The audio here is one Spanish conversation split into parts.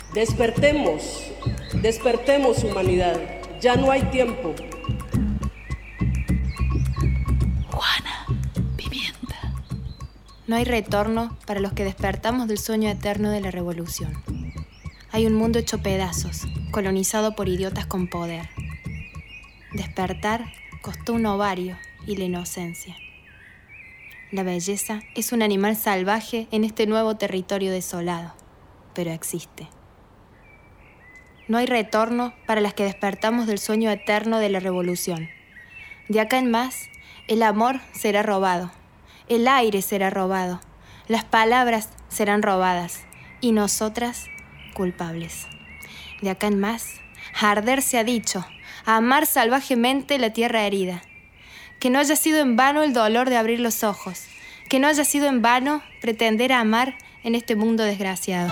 Despertemos, despertemos humanidad, ya no hay tiempo. Juana, pimienta. No hay retorno para los que despertamos del sueño eterno de la revolución. Hay un mundo hecho pedazos, colonizado por idiotas con poder. Despertar costó un ovario y la inocencia. La belleza es un animal salvaje en este nuevo territorio desolado, pero existe. No hay retorno para las que despertamos del sueño eterno de la revolución. De acá en más, el amor será robado, el aire será robado, las palabras serán robadas y nosotras culpables. De acá en más, arder se ha dicho, amar salvajemente la tierra herida. Que no haya sido en vano el dolor de abrir los ojos, que no haya sido en vano pretender amar en este mundo desgraciado.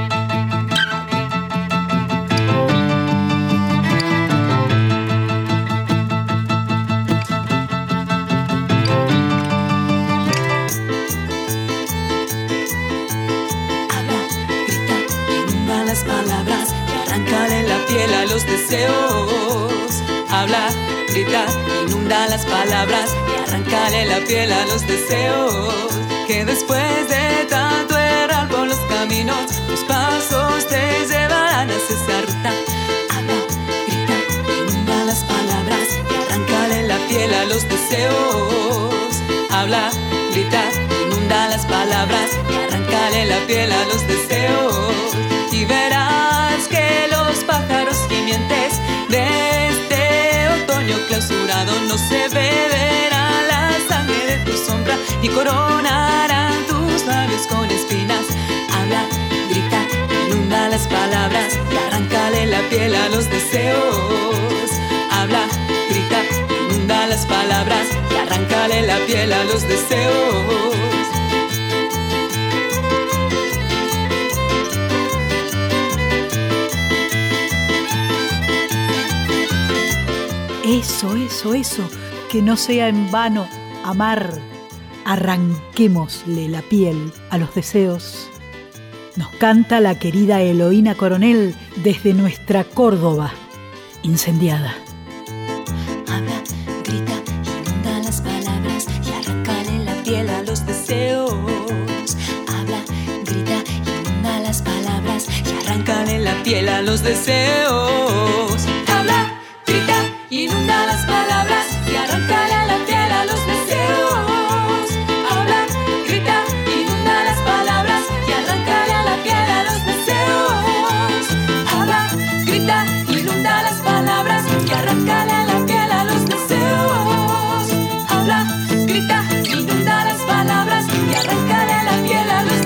Palabras y arráncale la piel a los deseos. Habla, grita, inunda las palabras y arráncale la piel a los deseos. Que después de tanto errar por los caminos, tus pasos te llevarán hacia esa ruta. Habla, grita, inunda las palabras y arráncale la piel a los deseos. Habla, grita, inunda las palabras y arráncale la piel a los deseos. Y verás que los pájaros gimientes de este otoño clausurado no se beberán la sangre de tu sombra y coronarán tus labios con espinas. Habla, grita, inunda las palabras y arráncale la piel a los deseos. Habla, grita, inunda las palabras y arráncale la piel a los deseos. Eso, que no sea en vano amar. Arranquémosle la piel a los deseos. Nos canta la querida Eloína Coronel desde nuestra Córdoba incendiada. Habla, grita, inunda las palabras y arráncale la piel a los deseos. Habla, grita, inunda las palabras y arráncale la piel a los deseos. Habla, grita, inunda las palabras y arráncale la piel a los deseos. Habla, grita, inunda las palabras y arráncale la piel a los deseos. Habla, grita, inunda las palabras y arráncale la piel a los deseos. Habla, grita, inunda las palabras y arráncale la piel a los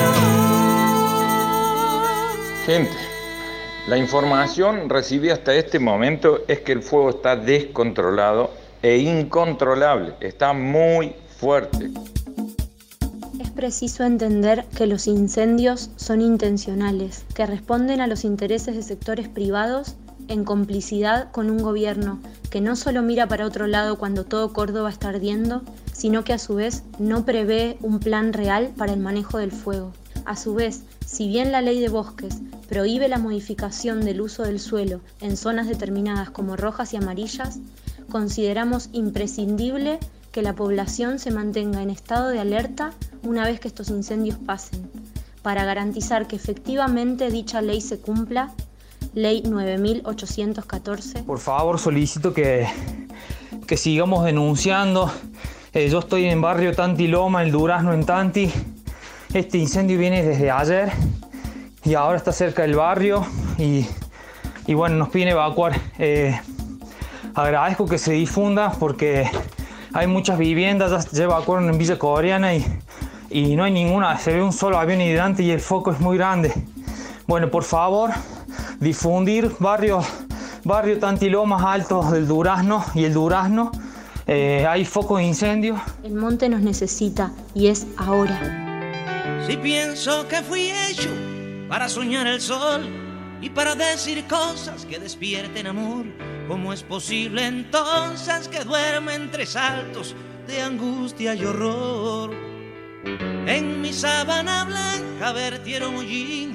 deseos. Gente, la información recibida hasta este momento es que el fuego está descontrolado e incontrolable, está muy fuerte. Es preciso entender que los incendios son intencionales, que responden a los intereses de sectores privados en complicidad con un gobierno que no solo mira para otro lado cuando todo Córdoba está ardiendo, sino que a su vez no prevé un plan real para el manejo del fuego. A su vez, si bien la ley de bosques prohíbe la modificación del uso del suelo en zonas determinadas como rojas y amarillas, consideramos imprescindible que la población se mantenga en estado de alerta una vez que estos incendios pasen, para garantizar que efectivamente dicha ley se cumpla. Ley 9814. Por favor, solicito que sigamos denunciando. Yo estoy en barrio Tanti Loma, el Durazno en Tanti. Este incendio viene desde ayer y ahora está cerca del barrio y bueno, nos piden evacuar. Agradezco que se difunda porque hay muchas viviendas, ya evacuaron en Villa Coreana y no hay ninguna, se ve un solo avión hidrante y el foco es muy grande. Bueno, por favor, difundir barrio Tanti Lomas Altos del Durazno y el Durazno. Hay focos de incendio. El monte nos necesita y es ahora. Si pienso que fui hecho para soñar el sol y para decir cosas que despierten amor, ¿cómo es posible entonces que duerme entre saltos de angustia y horror? En mi sábana blanca vertieron hollín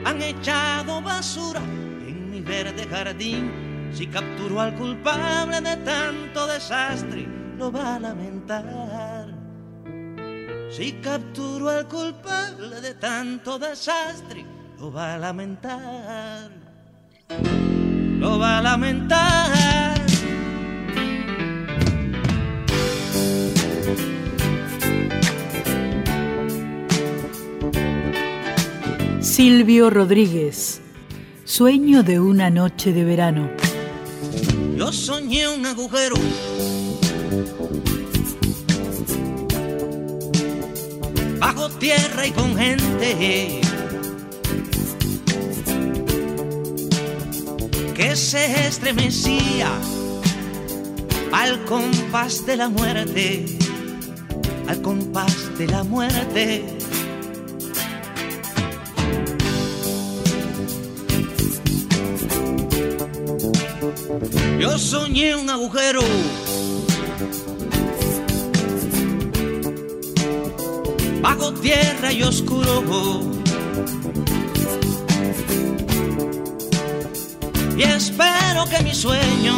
han echado basura en mi verde jardín. Si capturo al culpable de tanto desastre, lo va a lamentar. Si capturo al culpable de tanto desastre, lo va a lamentar. Lo va a lamentar. Silvio Rodríguez, Sueño de una noche de verano. Yo soñé un agujero bajo tierra y con gente que se estremecía al compás de la muerte, al compás de la muerte. Yo soñé un agujero bajo tierra y oscuro, y espero que mi sueño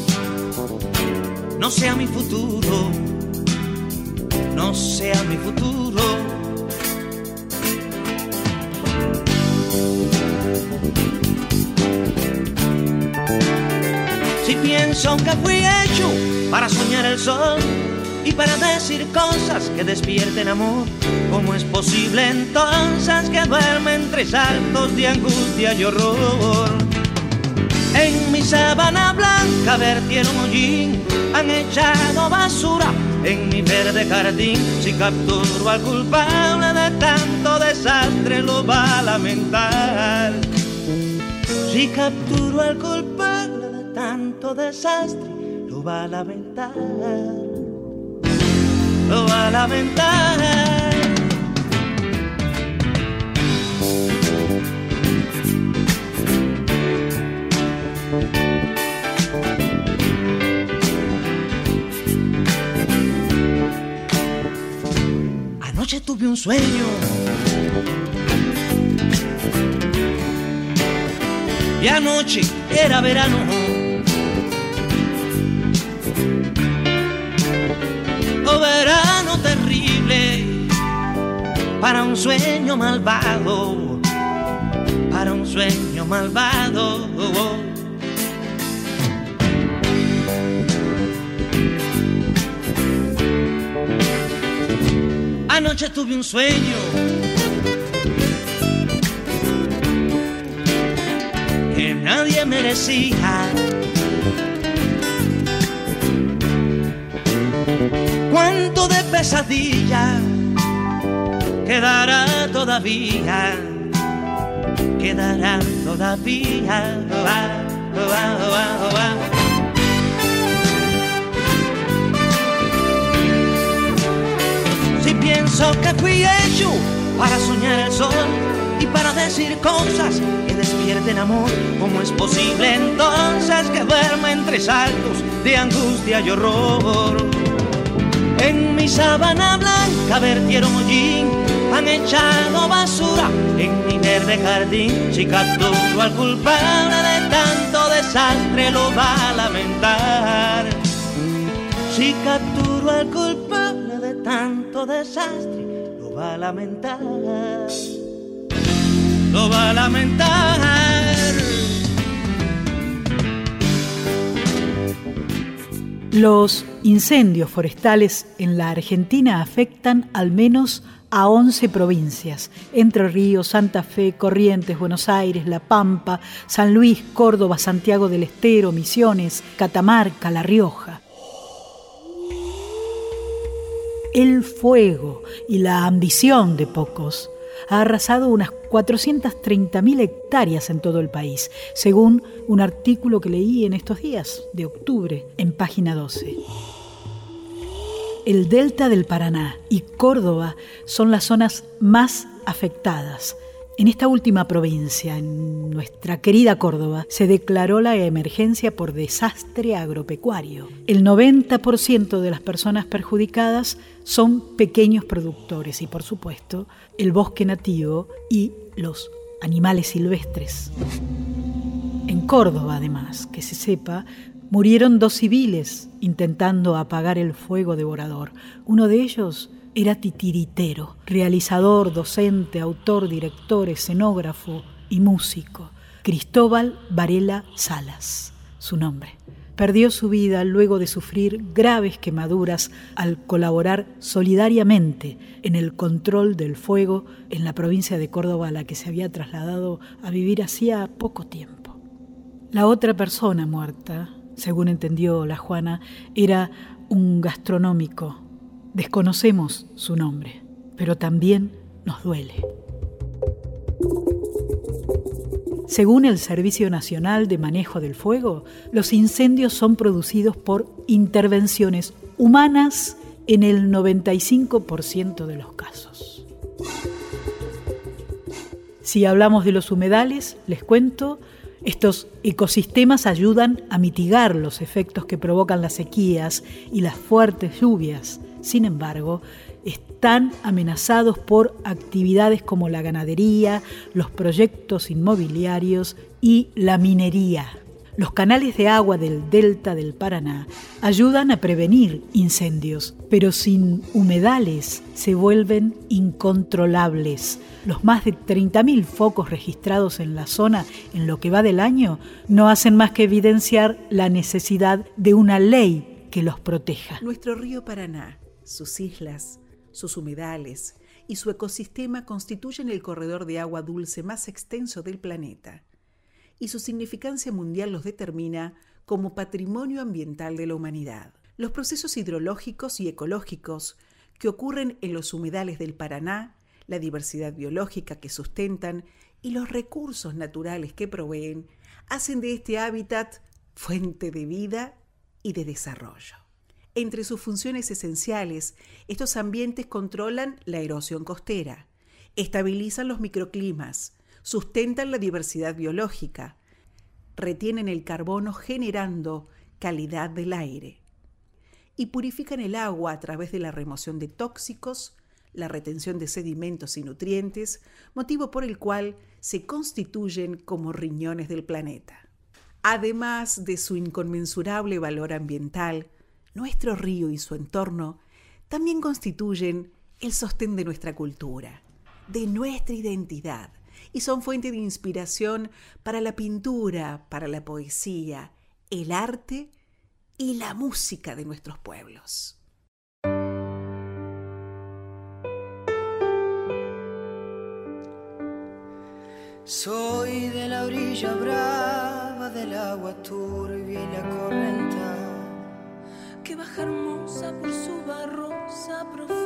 no sea mi futuro, no sea mi futuro. Si pienso que fui hecho para soñar el sol y para decir cosas que despierten amor, ¿cómo es posible entonces que duerme entre saltos de angustia y horror? En mi sábana blanca vertieron hollín, han echado basura en mi verde jardín. Si capturo al culpable de tanto desastre, lo va a lamentar. Si capturo al culpable de tanto desastre, lo va a lamentar. Lo va a lamentar. Anoche tuve un sueño y anoche era verano. Oh, verano terrible para un sueño malvado, para un sueño malvado. Anoche tuve un sueño que nadie merecía. Cuánto de pesadilla quedará todavía, quedará todavía. Si pienso que fui hecho para soñar el sol y para decir cosas que despierten amor, ¿cómo es posible entonces que duerma entre saltos de angustia y horror? En mi sábana blanca vertieron hollín, han echado basura en mi verde jardín. Si capturo al culpable de tanto desastre, lo va a lamentar. Si capturo al culpable de tanto desastre, lo va a lamentar. Lo va a lamentar. Los incendios forestales en la Argentina afectan al menos a 11 provincias: Entre Ríos, Santa Fe, Corrientes, Buenos Aires, La Pampa, San Luis, Córdoba, Santiago del Estero, Misiones, Catamarca, La Rioja. El fuego y la ambición de pocos ha arrasado unas 430.000 hectáreas en todo el país, según un artículo que leí en estos días de octubre en Página 12. El delta del Paraná y Córdoba son las zonas más afectadas. En esta última provincia, en nuestra querida Córdoba, se declaró la emergencia por desastre agropecuario. El 90% de las personas perjudicadas son pequeños productores y, por supuesto, el bosque nativo y los animales silvestres. En Córdoba, además, que se sepa, murieron 2 civiles intentando apagar el fuego devorador. Uno de ellos era titiritero, realizador, docente, autor, director, escenógrafo y músico. Cristóbal Varela Salas, su nombre. Perdió su vida luego de sufrir graves quemaduras al colaborar solidariamente en el control del fuego en la provincia de Córdoba a la que se había trasladado a vivir hacía poco tiempo. La otra persona muerta, según entendió la Juana, era un gastronómico. Desconocemos su nombre, pero también nos duele. Según el Servicio Nacional de Manejo del Fuego, los incendios son producidos por intervenciones humanas en el 95% de los casos. Si hablamos de los humedales, les cuento, estos ecosistemas ayudan a mitigar los efectos que provocan las sequías y las fuertes lluvias. Sin embargo, están amenazados por actividades como la ganadería, los proyectos inmobiliarios y la minería. Los canales de agua del delta del Paraná ayudan a prevenir incendios, pero sin humedales se vuelven incontrolables. Los más de 30.000 focos registrados en la zona en lo que va del año no hacen más que evidenciar la necesidad de una ley que los proteja. Nuestro río Paraná, sus islas, sus humedales y su ecosistema constituyen el corredor de agua dulce más extenso del planeta, y su significancia mundial los determina como patrimonio ambiental de la humanidad. Los procesos hidrológicos y ecológicos que ocurren en los humedales del Paraná, la diversidad biológica que sustentan y los recursos naturales que proveen, hacen de este hábitat fuente de vida y de desarrollo. Entre sus funciones esenciales, estos ambientes controlan la erosión costera, estabilizan los microclimas, sustentan la diversidad biológica, retienen el carbono generando calidad del aire y purifican el agua a través de la remoción de tóxicos, la retención de sedimentos y nutrientes, motivo por el cual se constituyen como riñones del planeta. Además de su inconmensurable valor ambiental, nuestro río y su entorno también constituyen el sostén de nuestra cultura, de nuestra identidad, y son fuente de inspiración para la pintura, para la poesía, el arte y la música de nuestros pueblos. Soy de la orilla brava del agua turbia y la corrienta que baja hermosa por su barrosa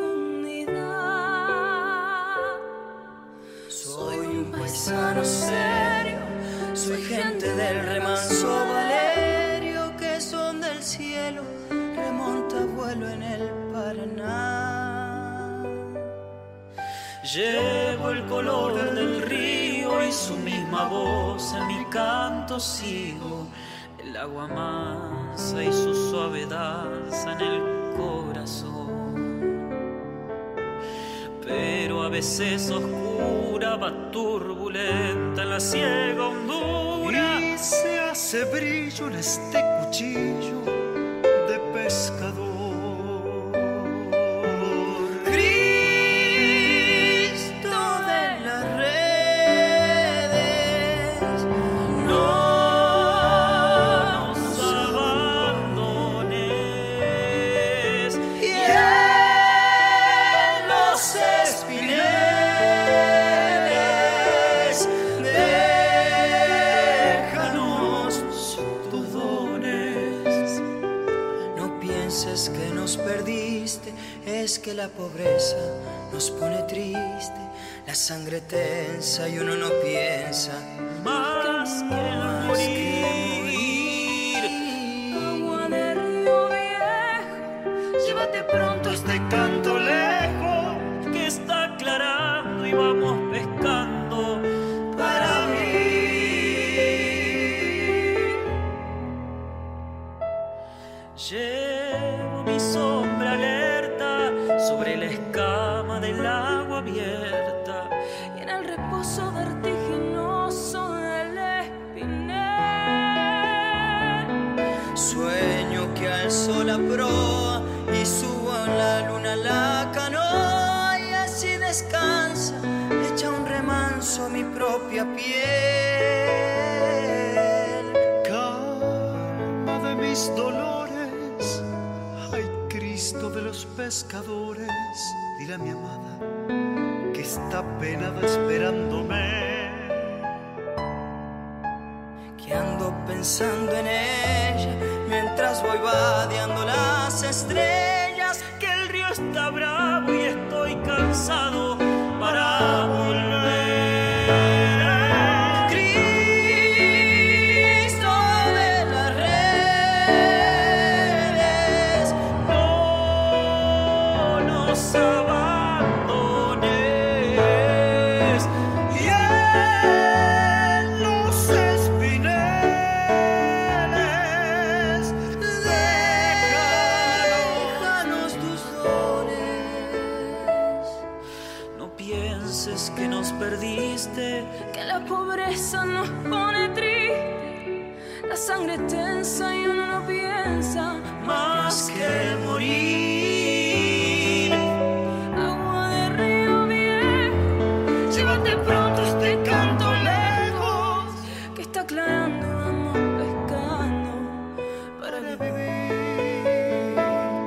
profundidad. Soy un paisano serio, soy gente del remanso Valerio, que son del cielo, remonta vuelo en el Paraná. Llevo el color del río y su misma voz, en mi canto sigo el agua mansa y su suave danza en el corazón. Pero a veces oscura va turbulenta en la ciega hondura y se hace brillo en este cuchillo de pescador. Es que la pobreza nos pone triste, la sangre tensa y uno no piensa más que morir. Agua de río viejo, llévate pronto este canto lejos, que está aclarando y vamos pescando para mí. Llevo mi sombra alerta sobre la escama del agua abierta y en el reposo vertiginoso la proa y subo en la luna la canoa y así descansa, echa un remanso mi propia piel. Calma de mis dolores, ay Cristo de los pescadores, dile a mi amada que está penada esperándome. Que ando pensando en ella mientras voy vadeando las estrellas, que el río está bravo y estoy cansado para volver. Cristo de las redes, no nos abandones. Y en los espineles, déjanos tus dones. No pienses que nos perdiste, que la pobreza nos pone triste, la sangre tensa y uno no piensa más que morir. Agua de río viejo, llévate pronto este canto lejos, que está aclarando, vamos pescando para vivir.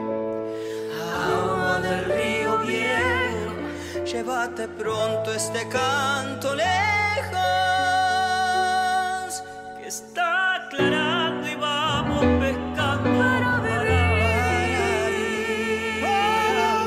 Agua del río viejo, llévate pronto este canto lejos, Que está aclarando y vamos pescando para vivir. para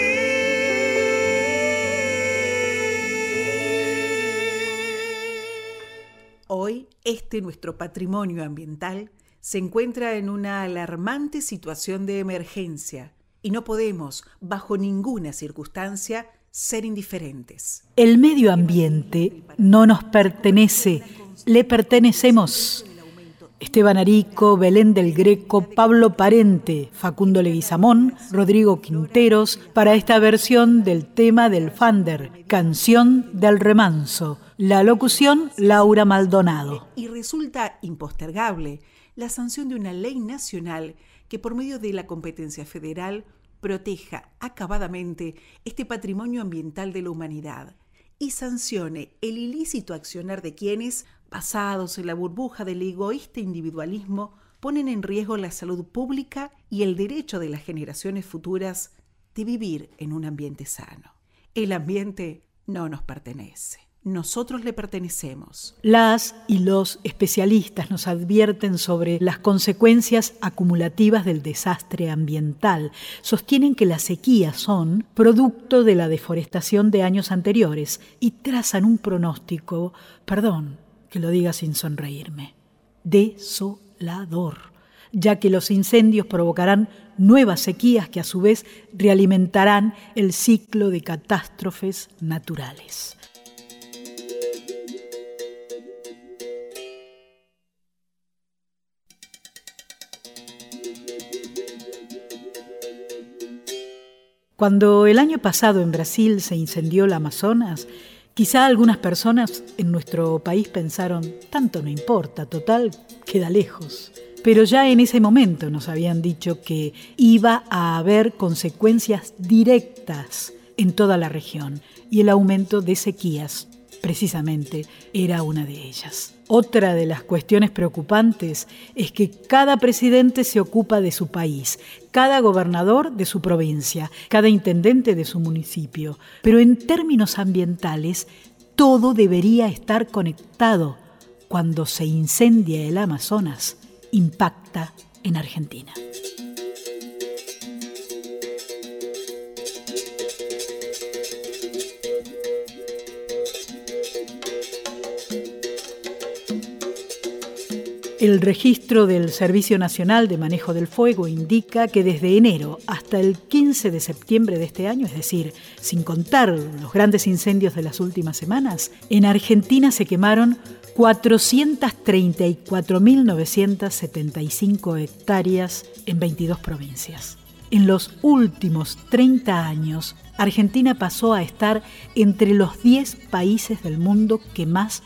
Hoy, nuestro patrimonio ambiental se encuentra en una alarmante situación de emergencia y no podemos, bajo ninguna circunstancia, ser indiferentes. El medio ambiente no nos pertenece, le pertenecemos. Esteban Arico, Belén del Greco, Pablo Parente, Facundo Leguizamón, Rodrigo Quinteros, para esta versión del tema del Fander, Canción del Remanso. La locución, Laura Maldonado. Y resulta impostergable la sanción de una ley nacional que por medio de la competencia federal proteja acabadamente este patrimonio ambiental de la humanidad y sancione el ilícito accionar de quienes, basados en la burbuja del egoísta individualismo, ponen en riesgo la salud pública y el derecho de las generaciones futuras de vivir en un ambiente sano. El ambiente no nos pertenece. Nosotros le pertenecemos. Las y los especialistas nos advierten sobre las consecuencias acumulativas del desastre ambiental. Sostienen que las sequías son producto de la deforestación de años anteriores y trazan un pronóstico, perdón que lo diga sin sonreírme, desolador, ya que los incendios provocarán nuevas sequías que a su vez realimentarán el ciclo de catástrofes naturales. Cuando el año pasado en Brasil se incendió el Amazonas, quizá algunas personas en nuestro país pensaron, tanto no importa, total, queda lejos. Pero ya en ese momento nos habían dicho que iba a haber consecuencias directas en toda la región y el aumento de sequías, precisamente, era una de ellas. Otra de las cuestiones preocupantes es que cada presidente se ocupa de su país, cada gobernador de su provincia, cada intendente de su municipio. Pero en términos ambientales, todo debería estar conectado. Cuando se incendia el Amazonas, impacta en Argentina. El registro del Servicio Nacional de Manejo del Fuego indica que desde enero hasta el 15 de septiembre de este año, es decir, sin contar los grandes incendios de las últimas semanas, en Argentina se quemaron 434.975 hectáreas en 22 provincias. En los últimos 30 años, Argentina pasó a estar entre los 10 países del mundo que más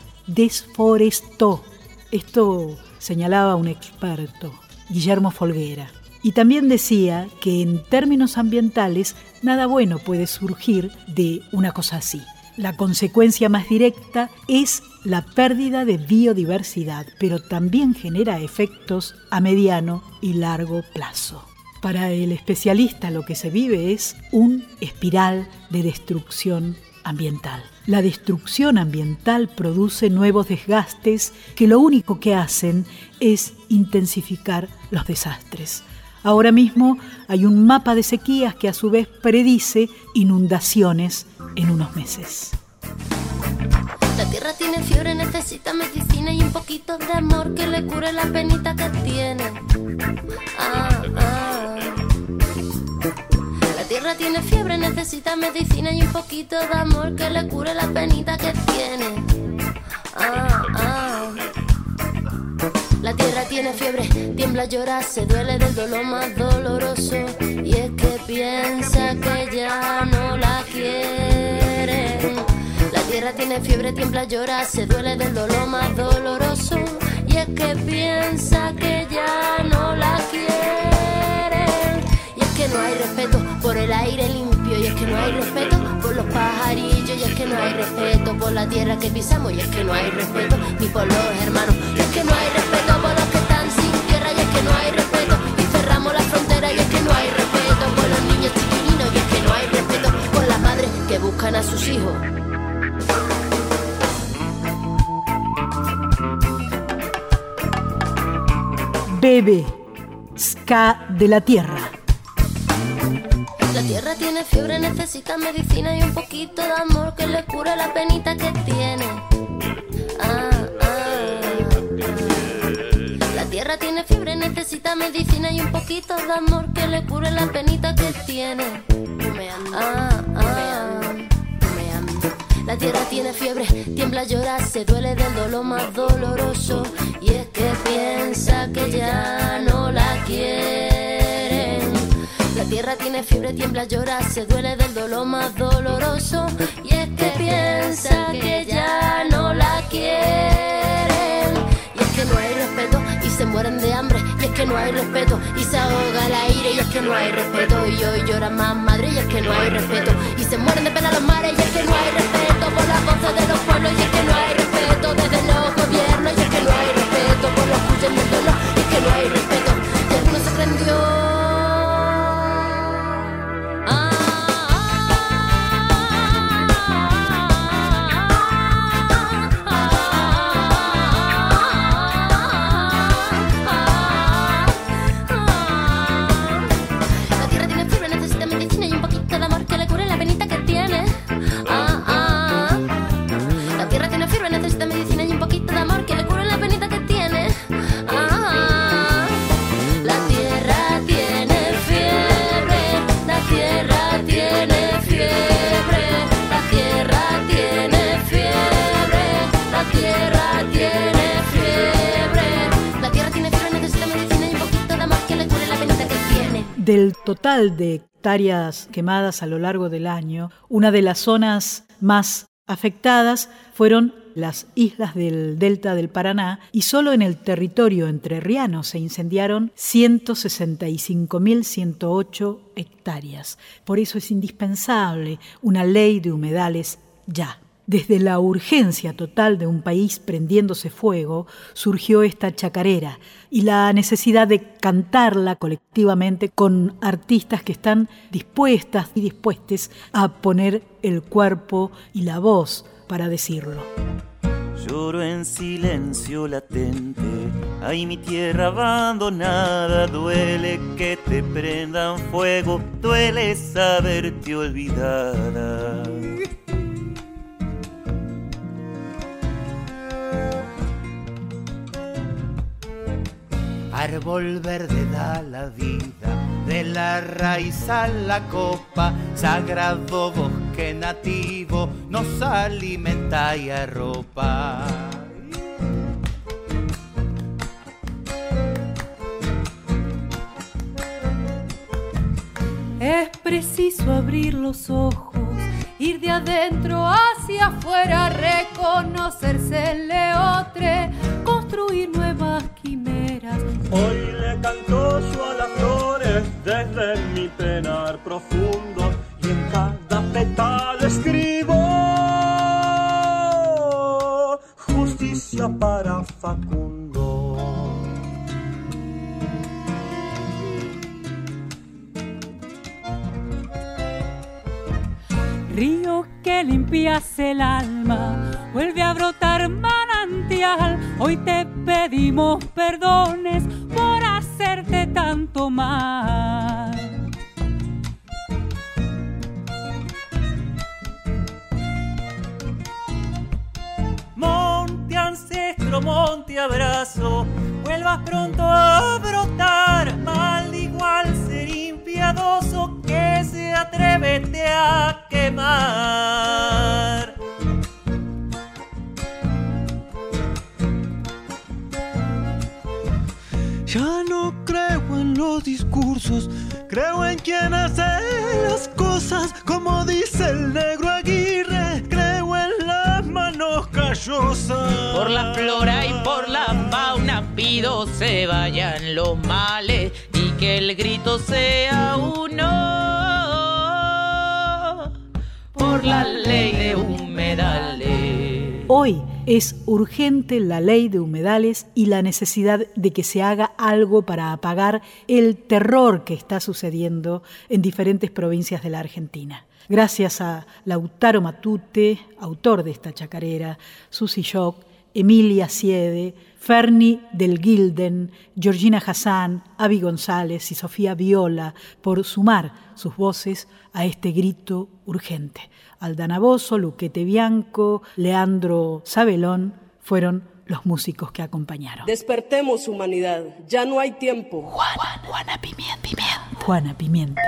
desforestó. Esto señalaba un experto, Guillermo Folguera. Y también decía que en términos ambientales nada bueno puede surgir de una cosa así. La consecuencia más directa es la pérdida de biodiversidad, pero también genera efectos a mediano y largo plazo. Para el especialista lo que se vive es un espiral de destrucción ambiental. La destrucción ambiental produce nuevos desgastes que lo único que hacen es intensificar los desastres. Ahora mismo hay un mapa de sequías que a su vez predice inundaciones en unos meses. La tierra tiene fiebre, necesita medicina y un poquito de amor que le cure la penita que tiene. La tierra tiene fiebre, necesita medicina y un poquito de amor que le cure la penita que tiene. La tierra tiene fiebre, tiembla, llora, se duele del dolor más doloroso. Y es que piensa que ya no la quieren. La tierra tiene fiebre, tiembla, llora, se duele del dolor más doloroso. Y es que piensa que ya no la quieren. Y es que no hay respeto por el aire limpio. Y es que no hay respeto por los pajarillos. Y es que no hay respeto por la tierra que pisamos. Y es que no hay respeto ni por los hermanos. Y es que no hay respeto por los que están sin tierra. Y es que no hay respeto y cerramos la frontera. Y es que no hay respeto por los niños chiquilinos. Y es que no hay respeto por las madres que buscan a sus hijos. Bebe, ska de la tierra. La tierra tiene fiebre, necesita medicina y un poquito de amor que le cure la penita que tiene. La tierra tiene fiebre, necesita medicina y un poquito de amor que le cure la penita que tiene. La tierra tiene fiebre, tiembla, llora, se duele del dolor más doloroso. Y es que piensa que ya no la quieren. La tierra tiene fiebre, tiembla, llora, se duele del dolor más doloroso. Y es que piensa que ya no la quieren. Y es que no hay respeto y se mueren de hambre. Y es que no hay respeto y se ahoga el aire. Y es que no hay respeto y hoy llora más madre. Y es que no hay respeto y se mueren de pena los mares. Y es que no hay respeto por las voces de los pueblos. Y es que no hay respeto desde los gobiernos. Y es que no hay respeto por los cuyos del dolor. Y es que no hay respeto y algunos se creen Dios. Del total de hectáreas quemadas a lo largo del año, una de las zonas más afectadas fueron las islas del delta del Paraná, y solo en el territorio entrerriano se incendiaron 165.108 hectáreas. Por eso es indispensable una ley de humedales ya. Desde la urgencia total de un país prendiéndose fuego, surgió esta chacarera y la necesidad de cantarla colectivamente con artistas que están dispuestas y dispuestos a poner el cuerpo y la voz para decirlo. Lloro en silencio latente, ay mi tierra abandonada, duele que te prendan fuego, duele saberte olvidada. Árbol verde da la vida, de la raíz a la copa, sagrado bosque nativo, nos alimenta y arropa. Es preciso abrir los ojos, ir de adentro hacia afuera, reconocerse el leotre, construir nuevas quimeras. Hoy le cantó yo a la flor desde mi penar profundo y en cada pétalo escribo justicia para Facundo. Río que limpias el alma, vuelve a brotar manantial. Hoy te pedimos perdones por hacerte tanto mal. Monte ancestro, monte abrazo, vuelvas pronto a brotar. Maldigo al ser impiadoso que se atrevete a quemar. Ya no creo en los discursos, creo en quien hace las cosas, como dice el negro Aguirre, creo en las manos callosas. Por la flora y por la fauna pido se vayan los males y que el grito sea uno. Por la ley de humedales. Hoy es urgente la ley de humedales y la necesidad de que se haga algo para apagar el terror que está sucediendo en diferentes provincias de la Argentina. Gracias a Lautaro Matute, autor de esta chacarera, Susi Shock, Emilia Siede, Ferni del Gilden, Georgina Hassan, Avi González y Sofía Viola por sumar sus voces a este grito urgente. Aldana Bozo, Luquete Bianco, Leandro Sabelón fueron los músicos que acompañaron. Despertemos, humanidad, ya no hay tiempo. Juana Pimienta. Juana Pimienta.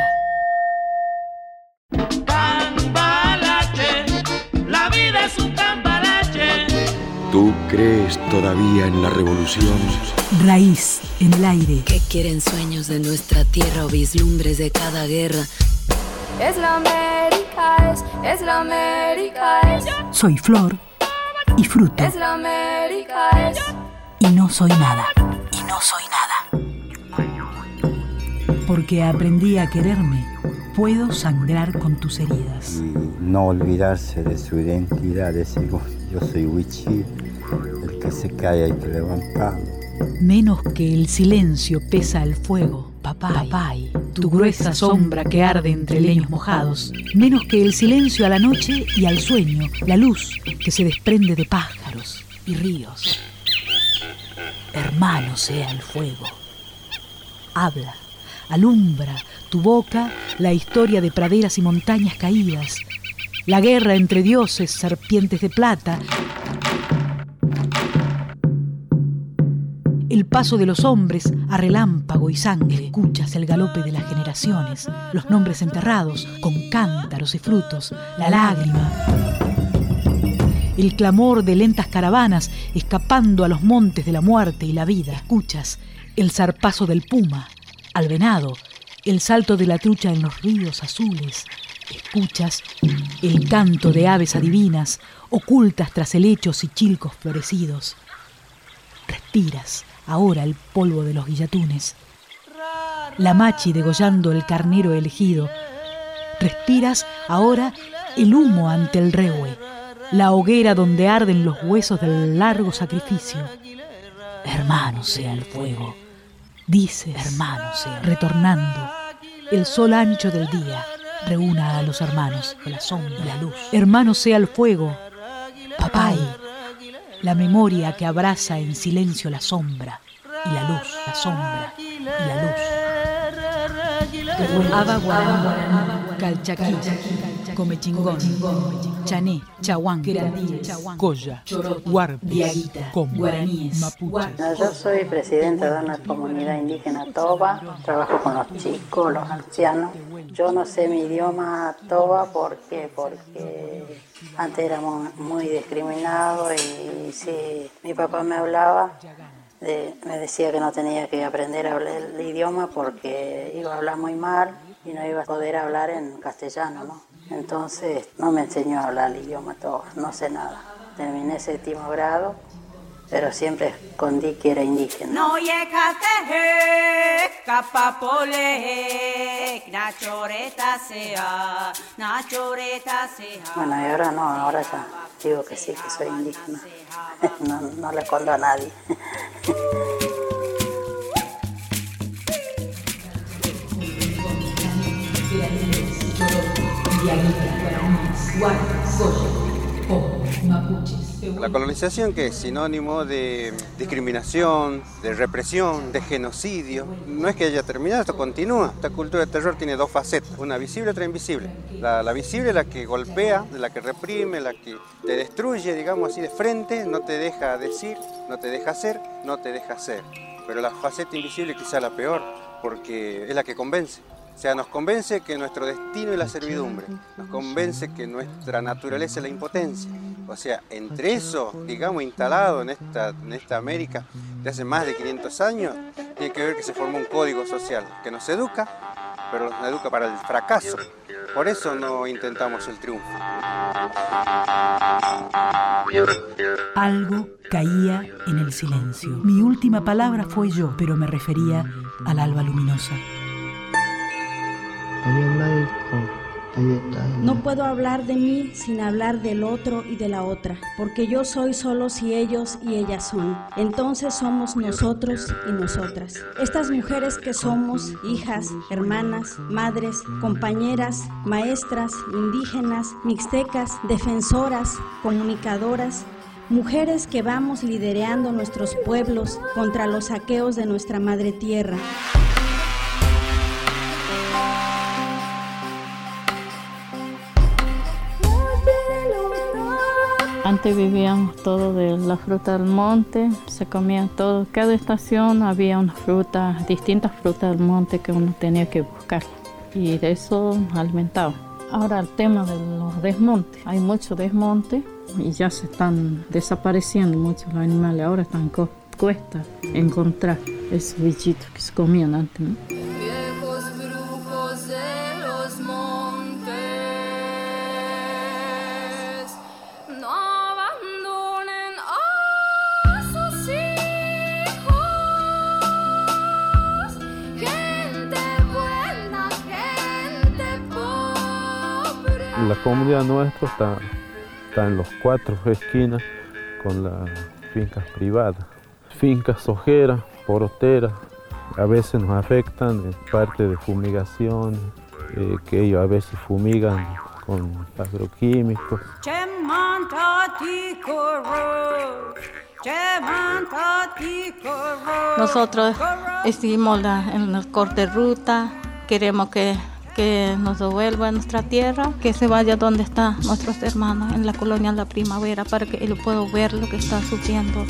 Cambalache, la vida es un cambalache. ¿Tú crees todavía en la revolución? Raíz en el aire. ¿Qué quieren sueños de nuestra tierra o vislumbres de cada guerra? Es la América, es la América, es. Soy flor y fruto. Es la América, es. Y no soy nada. Porque aprendí a quererme, puedo sangrar con tus heridas. Y no olvidarse de su identidad, decir, yo soy Huichil, el que se cae hay que levantarlo. Menos que el silencio pesa el fuego, papay, tu gruesa sombra que arde entre leños mojados. Menos que el silencio a la noche y al sueño, la luz que se desprende de pájaros y ríos. Hermano sea el fuego. Habla, alumbra tu boca la historia de praderas y montañas caídas, la guerra entre dioses, serpientes de plata, el paso de los hombres a relámpago y sangre. Escuchas el galope de las generaciones, los nombres enterrados con cántaros y frutos, la lágrima, el clamor de lentas caravanas escapando a los montes de la muerte y la vida. Escuchas el zarpazo del puma al venado, el salto de la trucha en los ríos azules. Escuchas el canto de aves adivinas ocultas tras helechos y chilcos florecidos. Respiras ahora el polvo de los guillatunes, la machi degollando el carnero elegido. Respiras ahora el humo ante el rehue, la hoguera donde arden los huesos del largo sacrificio. Hermano sea el fuego, dices, hermano sea, retornando. El sol ancho del día reúna a los hermanos de la sombra y la luz. Hermano sea el fuego, papay, la memoria que abraza en silencio la sombra y la luz, la sombra y la luz. Aba Guarani, Calchaquí, Comechingón, Chané, Chahuán, Coya, Huarpis, guaraníes, Mapuches. Yo soy presidenta de una comunidad indígena Toba, trabajo con los chicos, los ancianos. Yo no sé mi idioma Toba porque antes éramos muy discriminados y si mi papá me hablaba, me decía que no tenía que aprender a hablar el idioma porque iba a hablar muy mal y no iba a poder hablar en castellano, ¿no? Entonces no me enseñó a hablar el idioma Toba, no sé nada. Terminé 7º grado pero siempre escondí que era indígena. No yecate capapole, nachoreta sea. Bueno, y ahora no, ahora ya digo que sí, que soy indígena. No le escondo a nadie. La colonización, que es sinónimo de discriminación, de represión, de genocidio, no es que haya terminado, esto continúa. Esta cultura de terror tiene dos facetas, una visible y otra invisible. La visible es la que golpea, la que reprime, la que te destruye, digamos así, de frente, no te deja decir, no te deja hacer, no te deja hacer. Pero la faceta invisible quizá la peor, porque es la que convence. O sea, nos convence que nuestro destino es la servidumbre, nos convence que nuestra naturaleza es la impotencia. O sea, entre eso, digamos, instalado en esta América de hace más de 500 años, tiene que ver que se formó un código social que nos educa, pero nos educa para el fracaso. Por eso no intentamos el triunfo. Algo caía en el silencio. Mi última palabra fue yo, pero me refería al alba luminosa. No puedo hablar de mí sin hablar del otro y de la otra, porque yo soy solo si ellos y ellas son. Entonces somos nosotros y nosotras. Estas mujeres que somos hijas, hermanas, madres, compañeras, maestras, indígenas, mixtecas, defensoras, comunicadoras, mujeres que vamos liderando nuestros pueblos contra los saqueos de nuestra madre tierra. Antes vivíamos todo de la fruta del monte, se comía todo. Cada estación había una fruta, distintas frutas del monte que uno tenía que buscar y de eso alimentaba. Ahora el tema de los desmontes, hay mucho desmonte y ya se están desapareciendo muchos los animales, ahora están cuesta encontrar esos bichitos que se comían antes, ¿no? La comunidad nuestra está en los 4 esquinas con las fincas privadas. Fincas sojeras, poroteras, a veces nos afectan en parte de fumigación, que ellos a veces fumigan con agroquímicos. Nosotros estuvimos en el corte de ruta, queremos que nos devuelva nuestra tierra, que se vaya donde están nuestros hermanos en la colonia La Primavera para que ellos puedan ver lo que están sufriendo.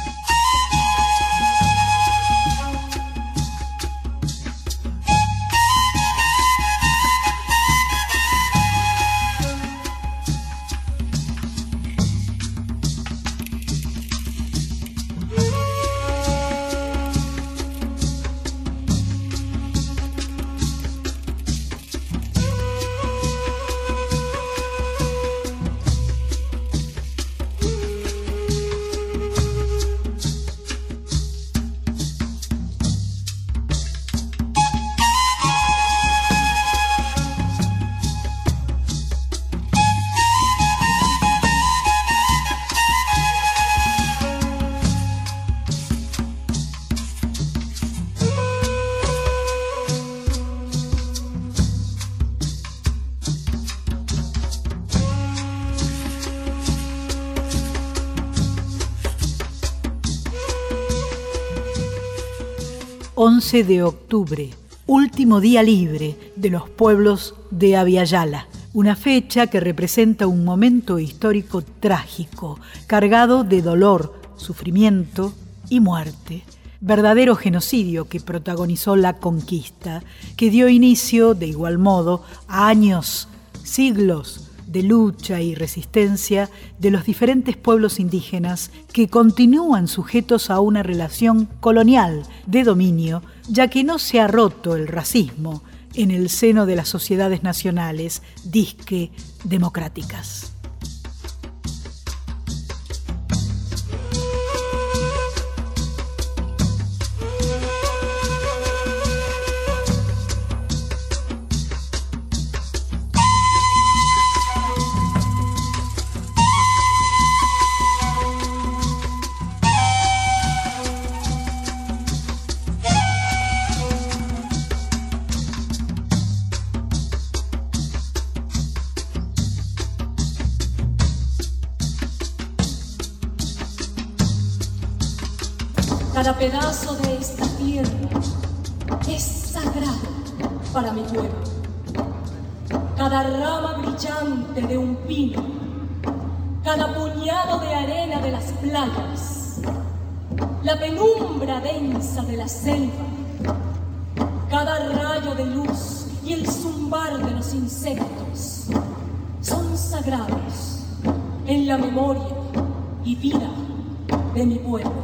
De octubre, último día libre de los pueblos de Abiyala, una fecha que representa un momento histórico trágico, cargado de dolor, sufrimiento y muerte. Verdadero genocidio que protagonizó la conquista, que dio inicio, de igual modo, a años, siglos de lucha y resistencia de los diferentes pueblos indígenas que continúan sujetos a una relación colonial de dominio, ya que no se ha roto el racismo en el seno de las sociedades nacionales disque democráticas. Cada pedazo de esta tierra es sagrado para mi pueblo. Cada rama brillante de un pino, cada puñado de arena de las playas, la penumbra densa de la selva, cada rayo de luz y el zumbar de los insectos son sagrados en la memoria y vida de mi pueblo.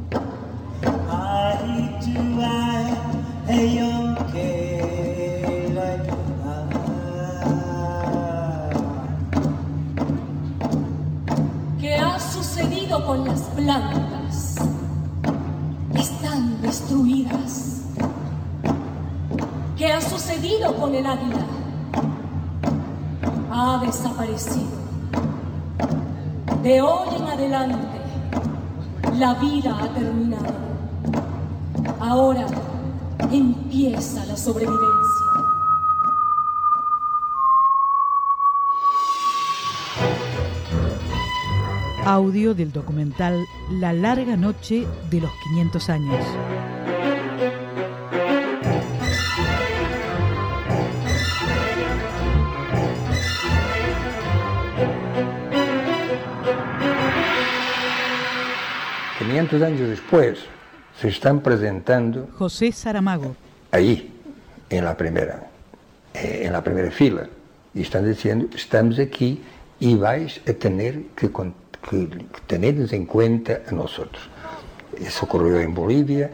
¿Qué ha sucedido con las plantas? Están destruidas. ¿Qué ha sucedido con el águila? Ha desaparecido. De hoy en adelante, la vida ha terminado. Ahora empieza la sobrevivencia. Audio del documental La larga noche de los 500 años. Años después se están presentando José Saramago ahí en la primera fila y están diciendo: estamos aquí y vais a tener que tenernos en cuenta a nosotros. Eso ocurrió en Bolivia,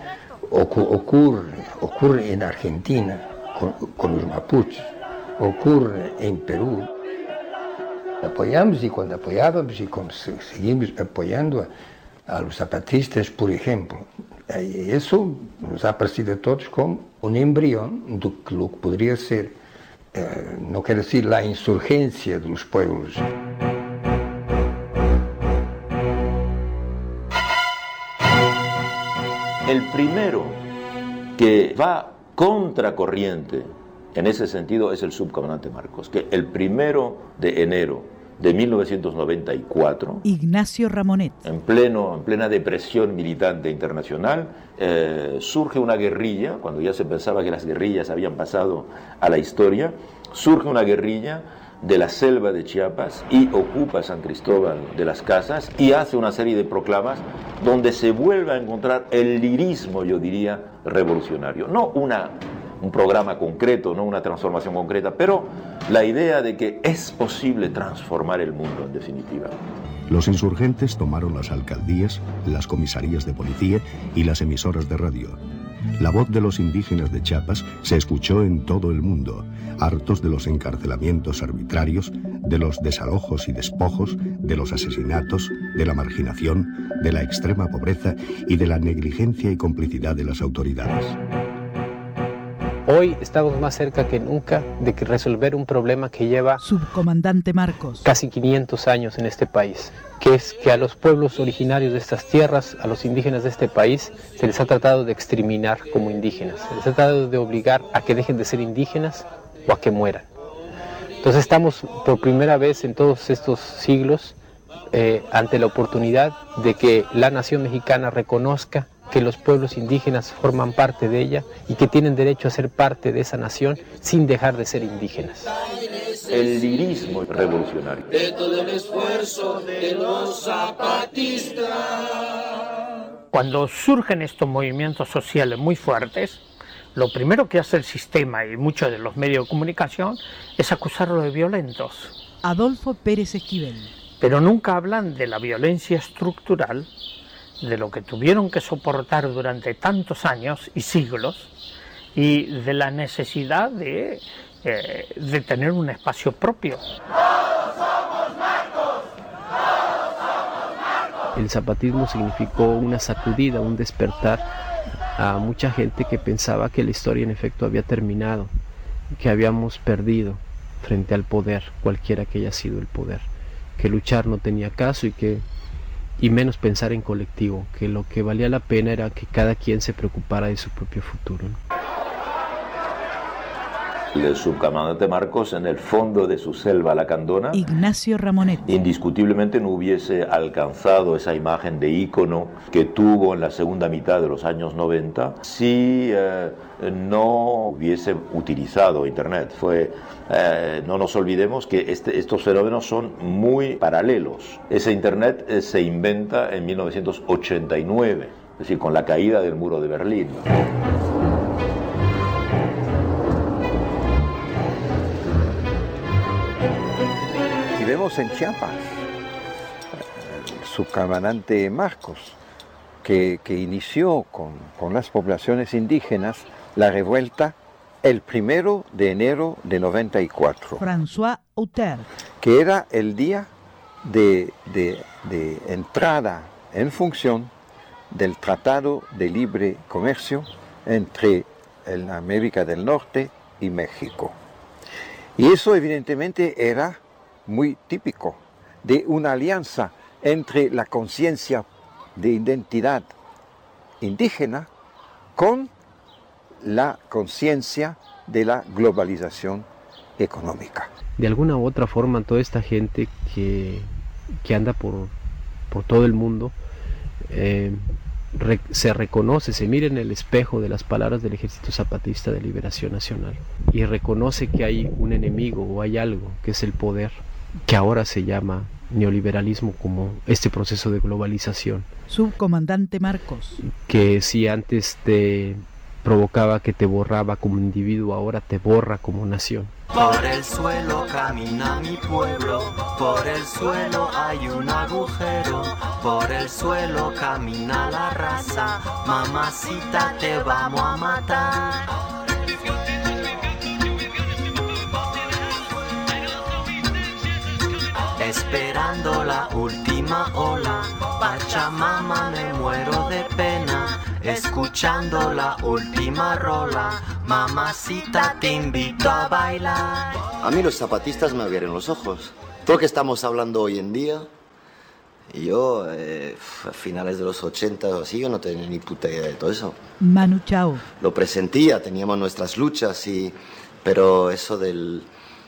ocurre en Argentina con los mapuches, ocurre en Perú. Apoyamos, y cuando apoyábamos y seguimos apoyando a los zapatistas, por ejemplo. Y eso nos ha parecido a todos como un embrión de lo que podría ser, no quiero decir la insurgencia de los pueblos. El primero que va contracorriente en ese sentido es el subcomandante Marcos, que el 1 de enero de 1994, Ignacio Ramonet, en plena depresión militante internacional, surge una guerrilla, cuando ya se pensaba que las guerrillas habían pasado a la historia, surge una guerrilla de la selva de Chiapas y ocupa San Cristóbal de las Casas y hace una serie de proclamas donde se vuelve a encontrar el lirismo, yo diría, revolucionario. No un programa concreto, no una transformación concreta, pero la idea de que es posible transformar el mundo, en definitiva. Los insurgentes tomaron las alcaldías, las comisarías de policía y las emisoras de radio. La voz de los indígenas de Chiapas se escuchó en todo el mundo, hartos de los encarcelamientos arbitrarios, de los desalojos y despojos, de los asesinatos, de la marginación, de la extrema pobreza y de la negligencia y complicidad de las autoridades. Hoy estamos más cerca que nunca de que resolver un problema que lleva subcomandante Marcos casi 500 años en este país, que es que a los pueblos originarios de estas tierras, a los indígenas de este país, se les ha tratado de exterminar como indígenas, se les ha tratado de obligar a que dejen de ser indígenas o a que mueran. Entonces estamos por primera vez en todos estos siglos ante la oportunidad de que la nación mexicana reconozca que los pueblos indígenas forman parte de ella y que tienen derecho a ser parte de esa nación sin dejar de ser indígenas. El lirismo revolucionario. De todo el esfuerzo de los zapatistas. Cuando surgen estos movimientos sociales muy fuertes, lo primero que hace el sistema y muchos de los medios de comunicación es acusarlos de violentos. Adolfo Pérez Esquivel. Pero nunca hablan de la violencia estructural, de lo que tuvieron que soportar durante tantos años y siglos, y de la necesidad de tener un espacio propio. El zapatismo significó una sacudida, un despertar a mucha gente que pensaba que la historia en efecto había terminado, que habíamos perdido frente al poder, cualquiera que haya sido el poder, que luchar no tenía caso y menos pensar en colectivo, que lo que valía la pena era que cada quien se preocupara de su propio futuro. El subcomandante Marcos, en el fondo de su selva lacandona, Ignacio Ramonetti, indiscutiblemente no hubiese alcanzado esa imagen de ícono que tuvo en la segunda mitad de los años 90 si no hubiese utilizado Internet. No nos olvidemos que estos fenómenos son muy paralelos. Ese Internet se inventa en 1989, es decir, con la caída del muro de Berlín. Vemos en Chiapas el subcomandante Marcos, que inició con las poblaciones indígenas la revuelta el 1 de enero de 94. François Auter, que era el día de entrada en función del Tratado de Libre Comercio entre América del Norte y México. Y eso evidentemente era muy típico de una alianza entre la conciencia de identidad indígena con la conciencia de la globalización económica. De alguna u otra forma, toda esta gente que anda por todo el mundo se reconoce, se mira en el espejo de las palabras del Ejército Zapatista de Liberación Nacional y reconoce que hay un enemigo o hay algo que es el poder, que ahora se llama neoliberalismo, como este proceso de globalización. Subcomandante Marcos, que si antes te provocaba que te borraba como individuo, ahora te borra como nación. Por el suelo camina mi pueblo, por el suelo hay un agujero, por el suelo camina la raza, mamacita te vamos a matar. Esperando la última ola, Pachamama me muero de pena. Escuchando la última rola, mamacita te invito a bailar. A mí los zapatistas me abrieron los ojos. Todo lo que estamos hablando hoy en día, y yo a finales de los 80 o así, yo no tenía ni puta idea de todo eso. Manu Chao. Lo presentía, teníamos nuestras luchas, pero eso del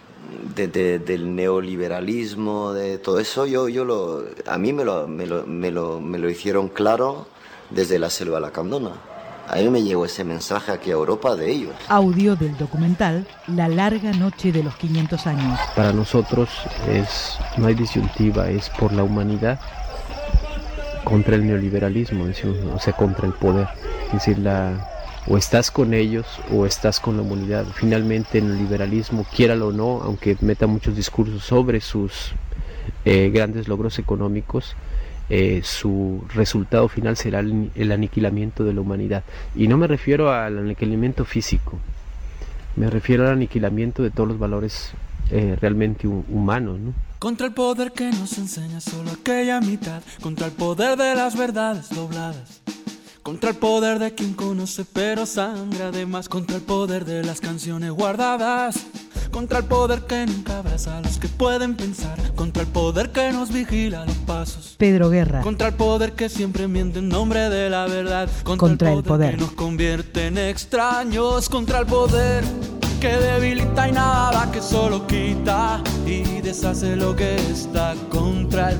neoliberalismo, de todo eso, a mí me lo hicieron claro desde la selva lacandona. A mí me llegó ese mensaje aquí a Europa de ellos. Audio del documental La larga noche de los 500 años. Para nosotros no hay disyuntiva, es por la humanidad contra el neoliberalismo, o sea, contra el poder. Es decir, o estás con ellos o estás con la humanidad. Finalmente, en el liberalismo, quiéralo o no, aunque meta muchos discursos sobre sus grandes logros económicos, su resultado final será el aniquilamiento de la humanidad. Y no me refiero al aniquilamiento físico, me refiero al aniquilamiento de todos los valores realmente humanos, ¿no? Contra el poder que nos enseña solo aquella mitad, contra el poder de las verdades dobladas, contra el poder de quien conoce pero sangra de más, contra el poder de las canciones guardadas, contra el poder que nunca abraza a los que pueden pensar, contra el poder que nos vigila los pasos. Pedro Guerra. Contra el poder que siempre miente en nombre de la verdad, contra el poder que nos convierte en extraños, contra el poder que debilita y nada, que solo quita y deshace lo que está, contra el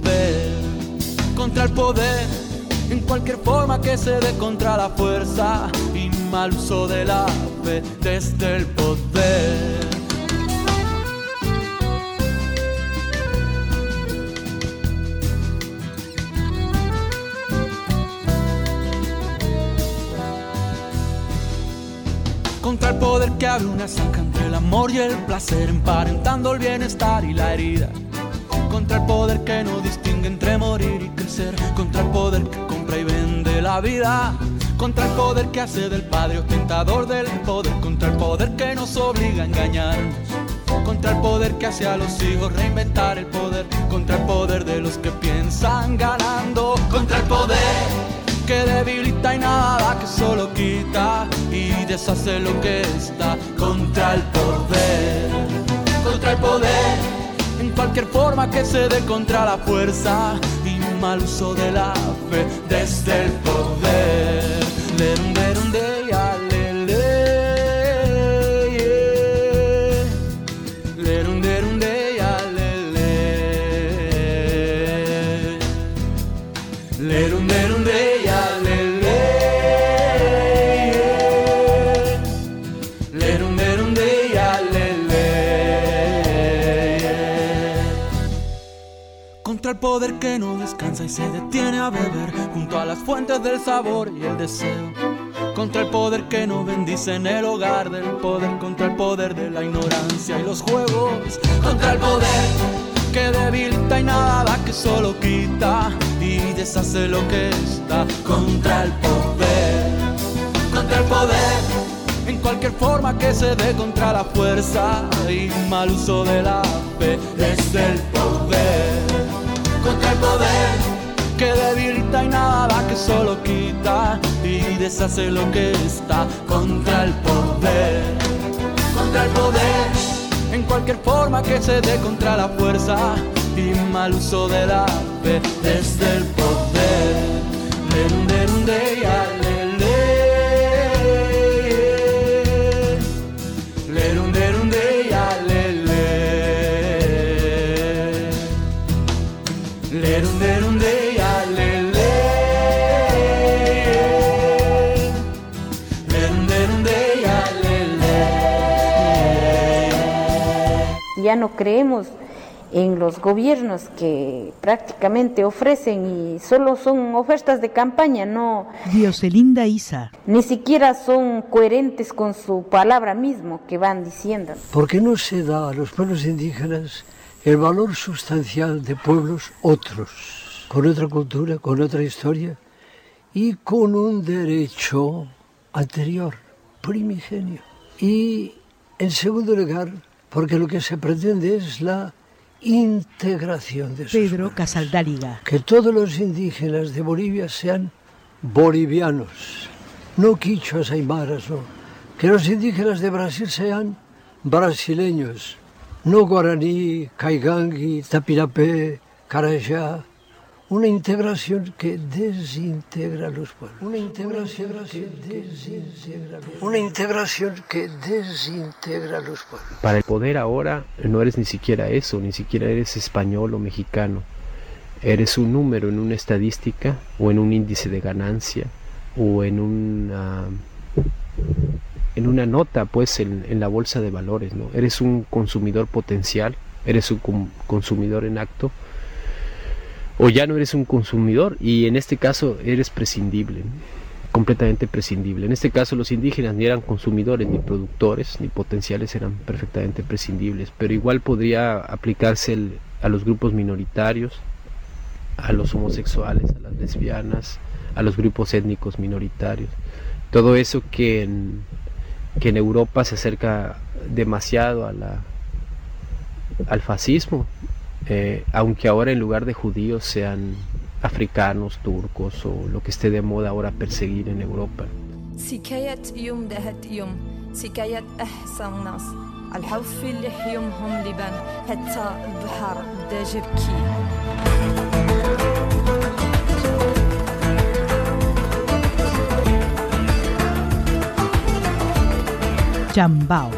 poder en cualquier forma que se dé, contra la fuerza y mal uso de la fe desde el poder. Contra el poder que abre una zanja entre el amor y el placer, emparentando el bienestar y la herida. Contra el poder que no distingue entre morir y crecer, contra el poder que compra y vende la vida, contra el poder que hace del padre ostentador del poder, contra el poder que nos obliga a engañarnos, contra el poder que hace a los hijos reinventar el poder, contra el poder de los que piensan ganando, contra el poder que debilita y nada, que solo quita y deshace lo que está, contra el poder en cualquier forma que se dé, contra la fuerza y mal uso de la fe desde el poder. poder que no descansa y se detiene a beber junto a las fuentes del sabor y el deseo. Contra el poder que no bendice en el hogar del poder, contra el poder de la ignorancia y los juegos, contra el poder que debilita y nada da, que solo quita y deshace lo que está. Contra el poder, en cualquier forma que se dé, contra la fuerza y mal uso de la fe. Desde el poder, contra el poder que debilita y nada da, que solo quita y deshace lo que está. Contra el poder, en cualquier forma que se dé, contra la fuerza y mal uso de la fe. Desde el poder, ya no creemos en los gobiernos que prácticamente ofrecen y solo son ofertas de campaña, no. Dioselinda Isa. Ni siquiera son coherentes con su palabra mismo que van diciendo. Porque no se da a los pueblos indígenas el valor sustancial de pueblos otros, con otra cultura, con otra historia y con un derecho anterior, primigenio. Y en segundo lugar, porque lo que se pretende es la integración de esos Pedro Casaldáliga. Que todos los indígenas de Bolivia sean bolivianos, no quichuas aymaras, no. Que los indígenas de Brasil sean brasileños, no guaraní, caigangui, tapirapé, carayá. Una integración que desintegra los pueblos. Una integración que desintegra los pueblos. Para el poder ahora no eres ni siquiera eso, ni siquiera eres español o mexicano. Eres un número en una estadística o en un índice de ganancia o en una nota, pues, en la bolsa de valores, ¿no? Eres un consumidor potencial, eres un consumidor en acto, o ya no eres un consumidor y en este caso eres prescindible, ¿no? Completamente prescindible. En este caso los indígenas ni eran consumidores, ni productores, ni potenciales, eran perfectamente prescindibles, pero igual podría aplicarse a los grupos minoritarios, a los homosexuales, a las lesbianas, a los grupos étnicos minoritarios. Todo eso que en Europa se acerca demasiado al fascismo, aunque ahora en lugar de judíos sean africanos, turcos o lo que esté de moda ahora perseguir en Europa. Chambao.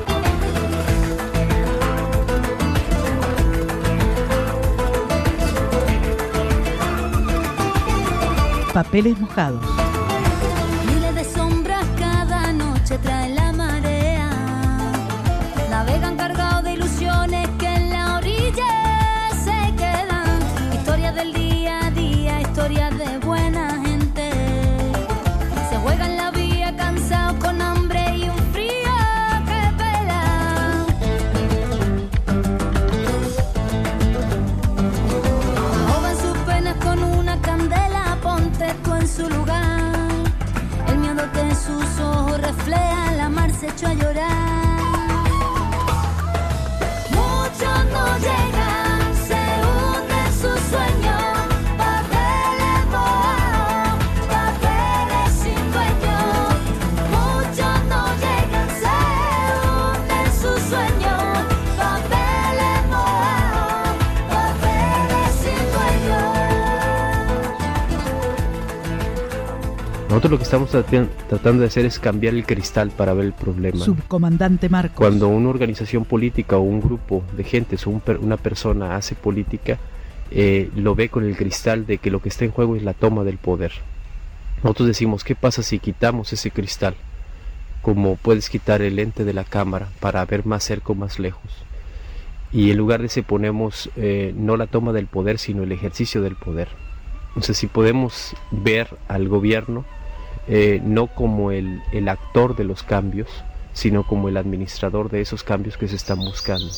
Papeles mojados. Miles de sombras cada noche trae la marea. Navegan cargados de ilusiones que en la orilla se quedan. Historias del día a día, historias de buena gente. Se juegan la vía cansados con hambre y un frío que pela. Ahogan sus penas con una candela. Ponte tú en su lugar. El miedo que en sus ojos refleja, la mar se echó a llorar. Muchos no llegan, se hunden sus sueños. Papeles mojados, papeles sin dueño. Muchos no llegan, se hunden sus sueños. Papeles mojados, papeles sin dueño. Nosotros lo que estamos tratando de hacer es cambiar el cristal para ver el problema. Subcomandante Marcos. Cuando una organización política o un grupo de gente o una persona hace política, lo ve con el cristal de que lo que está en juego es la toma del poder. Nosotros decimos, ¿qué pasa si quitamos ese cristal? Como puedes quitar el lente de la cámara para ver más cerca o más lejos. y en lugar de ese ponemos no la toma del poder, sino el ejercicio del poder. Entonces, si podemos ver al gobierno no como el actor de los cambios, sino como el administrador de esos cambios que se están buscando.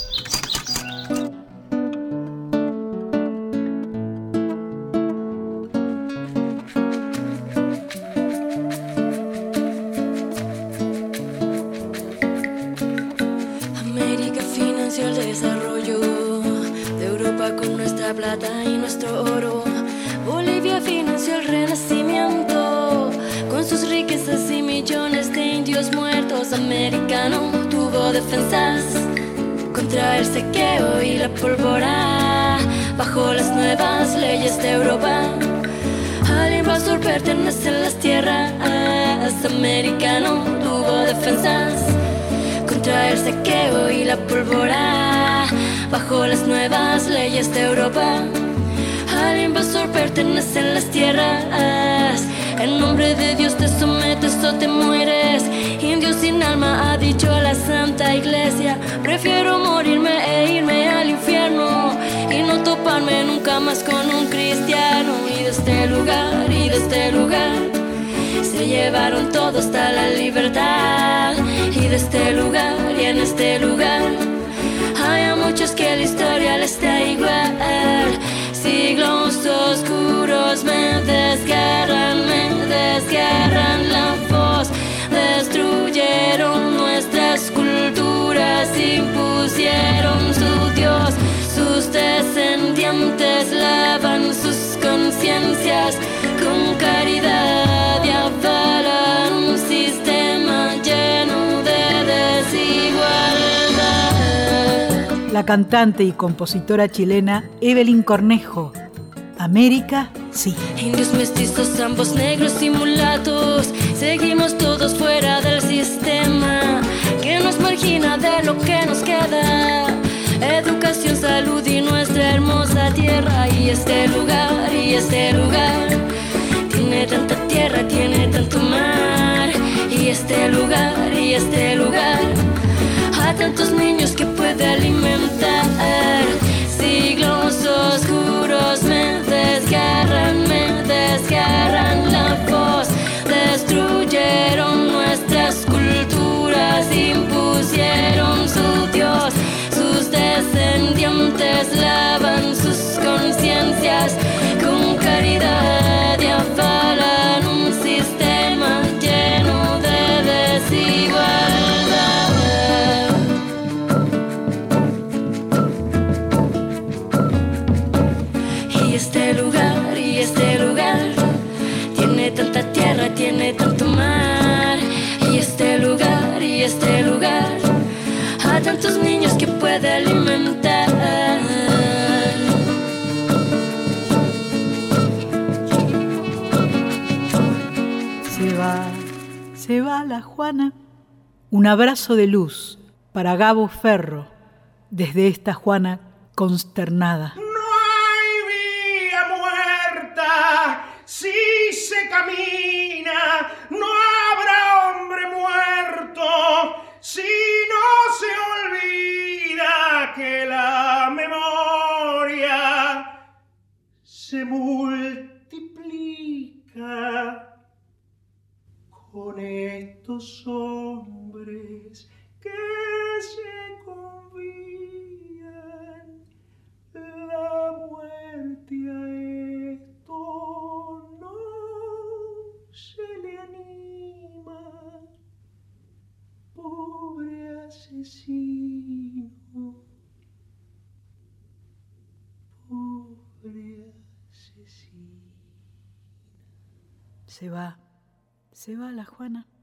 América financió el desarrollo de Europa con nuestra plata y nuestro oro. Bolivia financió el renacimiento con sus riquezas y millones de indios muertos. América no tuvo defensas contra el saqueo y la pólvora. Bajo las nuevas leyes de Europa, al invasor pertenecen las tierras. América no tuvo defensas contra el saqueo y la pólvora. Bajo las nuevas leyes de Europa, al invasor pertenecen las tierras. En nombre de Dios te sometes o te mueres. Indio sin alma ha dicho la Santa Iglesia. Prefiero morirme e irme al infierno y no toparme nunca más con un cristiano. Y de este lugar se llevaron todo hasta la libertad. Y de este lugar y en este lugar hay a muchos que la historia les da igual. Siglos oscuros me desgarran la voz. Destruyeron nuestras culturas, impusieron su Dios. Sus descendientes lavan sus conciencias con caridad y avalan un sistema lleno de desigualdad. La cantante y compositora chilena Evelyn Cornejo. América, sí. Indios mestizos, ambos negros y mulatos, seguimos todos fuera del sistema que nos margina de lo que nos queda. Educación, salud y nuestra hermosa tierra. Y este lugar tiene tanta tierra, tiene tanto mar. Y este lugar a tantos niños que puede alimentar. Siglos oscuros me desgarran la voz. Destruyeron nuestras culturas, impusieron su Dios. Sus descendientes lavan sus conciencias con caridad y avalan un sistema lleno de desigualdad. Y este lugar tiene tanta tierra, tiene tanto mar. Y este lugar a tantos niños que puede alimentar. Se va la Juana. Un abrazo de luz para Gabo Ferro desde esta Juana consternada. Si se camina, no habrá hombre muerto. Si no se olvida que la memoria se multiplica con estos hombres que se convían la muerte a esto. Se le anima, pobre asesino, pobre asesino. Se va la Juana.